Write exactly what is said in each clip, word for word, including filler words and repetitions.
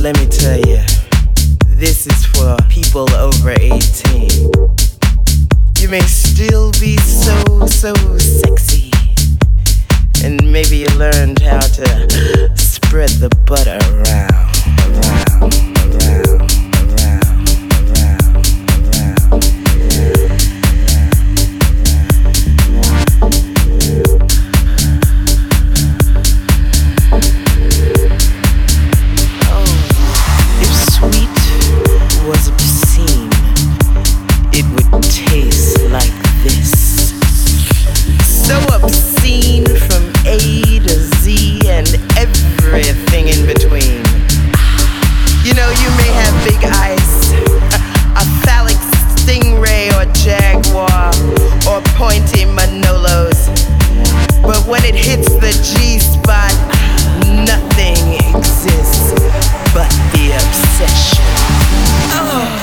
let me tell you, this is for people over eighteen. You may still be so, so sexy, and maybe you learned how to spread the butter around, around, around, around, around, around. Was obscene, it would taste like this. So obscene from A to Z and everything in between. You know, you may have big eyes, a phallic stingray or jaguar, or pointy Manolos, but when it hits the G-spot, nothing exists but the obsession. Oh.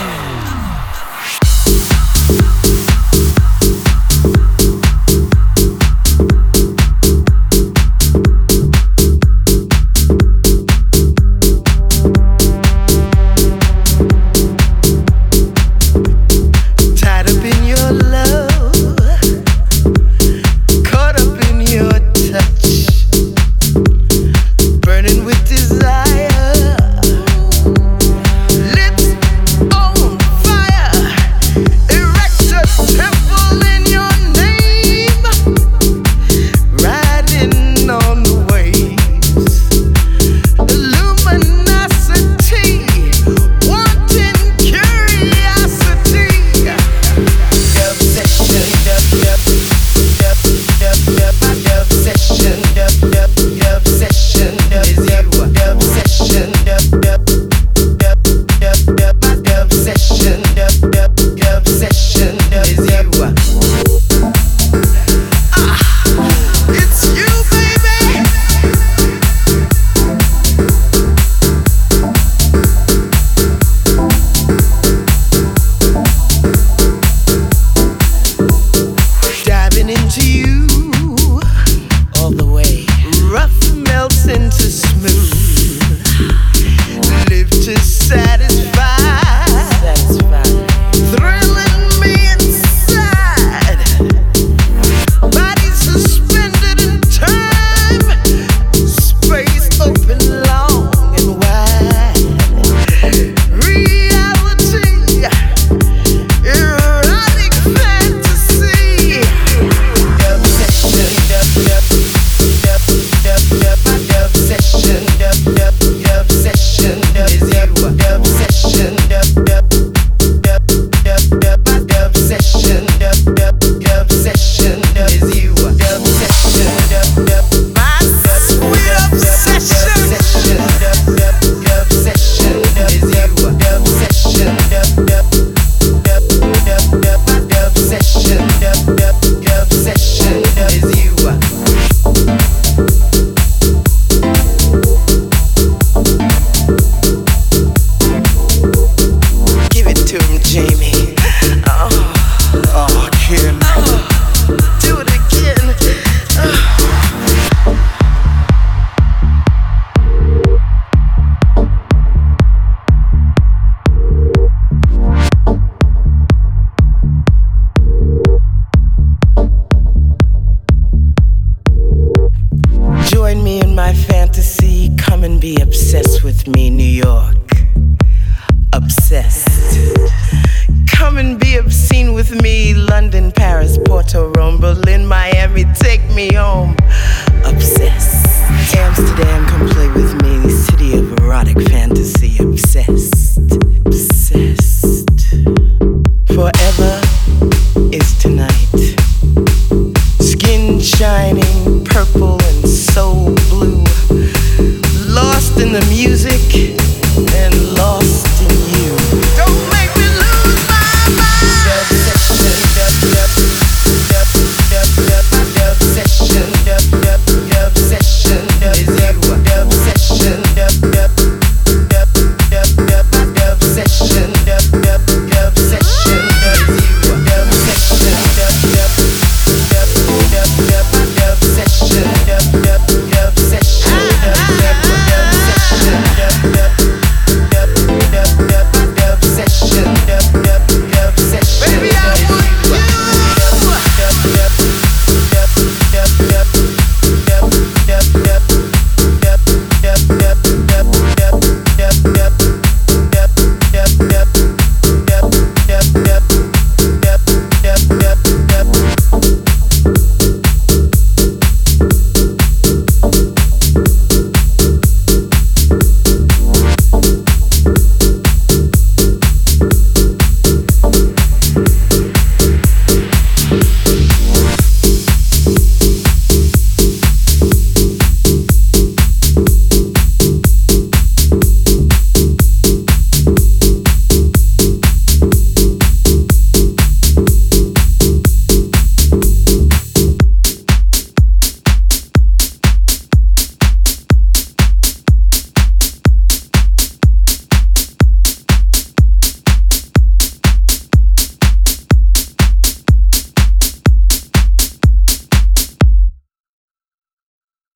Obsessed.